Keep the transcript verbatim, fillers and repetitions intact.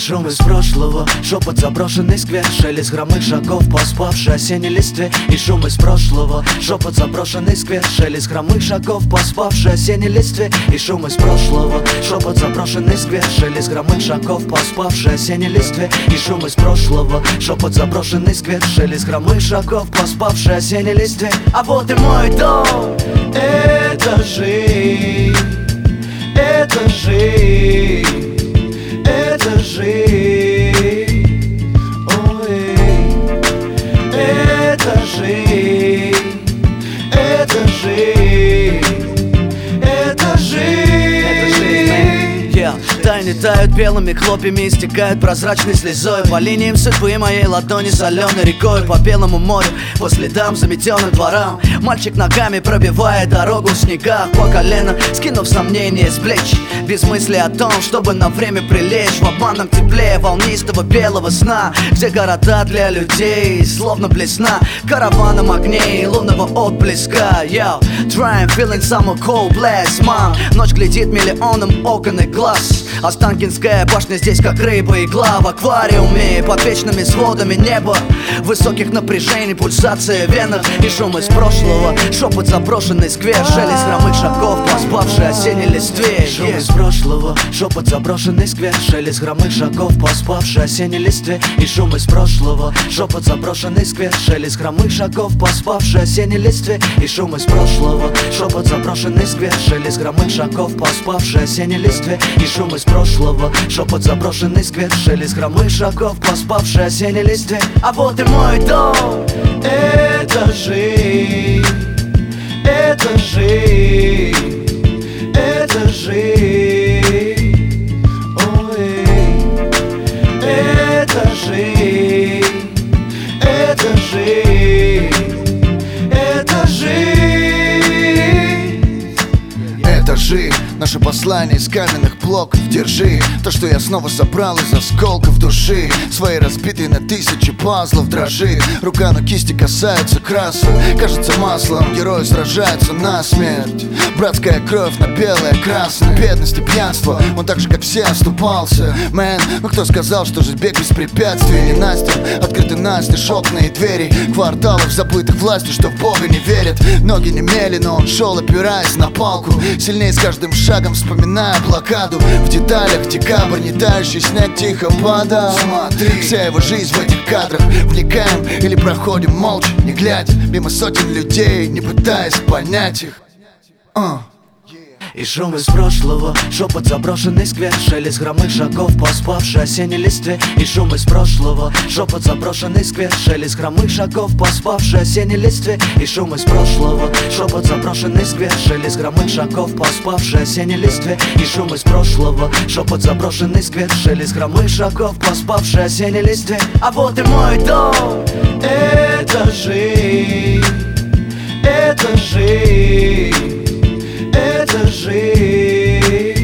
шум из прошлого, шепот заброшенный сквер, шелест хромых шагов по спавшей осенней листве. И шум из прошлого, шепот заброшенный сквер, шелест хромых шагов по спавшей осенней листве. И шум из прошлого, шепот заброшенный сквер, шелест хромых шагов по спавшей осенней листве. И шум из прошлого, шепот заброшенный сквер, шелест хромых шагов по спавшей осенней листве. А вот и мой дом, это жизнь, это жизнь, это жизнь, ой, это жизнь, это жизнь, это жизнь, это жизнь. Yeah. Тайны тают белыми хлопьями, истекают прозрачной слезой по линиям судьбы моей ладони соленой рекой по белому морю, по следам заметенным дворам. Мальчик ногами пробивает дорогу в снегах по колено, скинув сомнения с плеч, без мысли о том, чтобы на время прилечь в обманном тепле волнистого белого сна, где города для людей словно блесна караваном огней лунного отблеска. Yo, trying feeling some cold blast, mom. Ночь глядит миллионом окон и глаз. Останкинская башня здесь как рыба игла в аквариуме под вечными сводами неба, высоких напряжений, пульсация в венах. И шум из прошлого, шепот заброшенный сквер, шелест хромых шагов по спавшей осенней листве. Шум из прошлого, шепот заброшенный сквер, шелест хромых шагов по спавшей осенней листве. И шум из прошлого, шепот заброшенный сквер, шелест хромых шагов по спавшей осенней листве. И шум из прошлого, шепот заброшенный сквер, шелест хромых шагов по спавшей осенней листве. И шум из прошлого, шепот заброшенный сквер, шелест хромых шагов по спавшей осенней листве. А вот и мой дом, это жизнь, это жизнь, это жизнь, ой, это жизнь, это жизнь, это жизнь. Это жизнь, наше послание из каменных блоков. Держи то, что я снова собрал из осколков души своей, разбитой на тысячи пазлов. Дрожит рука, но кисти касаются красок. Кажется маслом, герои сражаются насмерть. Братская кровь на белое красное. Бедность и пьянство, он так же как все оступался. Мэн, ну кто сказал, что жизнь бег без препятствий? Ненастьем открыты настежь окна и двери кварталов, забытых властью, что в Бога не верят. Ноги немели, но он шел, опираясь на палку. Сильнее с каждым шагом вспоминая блокаду. В деталях декабрь, не тающий снег тихо падал. Смотри, вся его жизнь в этих кадрах. Вникаем или проходим молча, не глядя мимо сотен людей, не пытаясь понять их. uh. И шум из прошлого, шепот заброшенный сквер, шелест хромых шагов по спавшей осенней листве. И шум из прошлого, шепот заброшенный сквер, шелест хромых шагов по спавшей осенней листве. И шум из прошлого, шепот заброшенный сквер, шелест хромых шагов по спавшей осенней листве. И шум из прошлого, шепот заброшенный сквер, шелест хромых шагов по спавшей осенней листве. А вот и мой дом, это жизнь, это жизнь, это жизнь,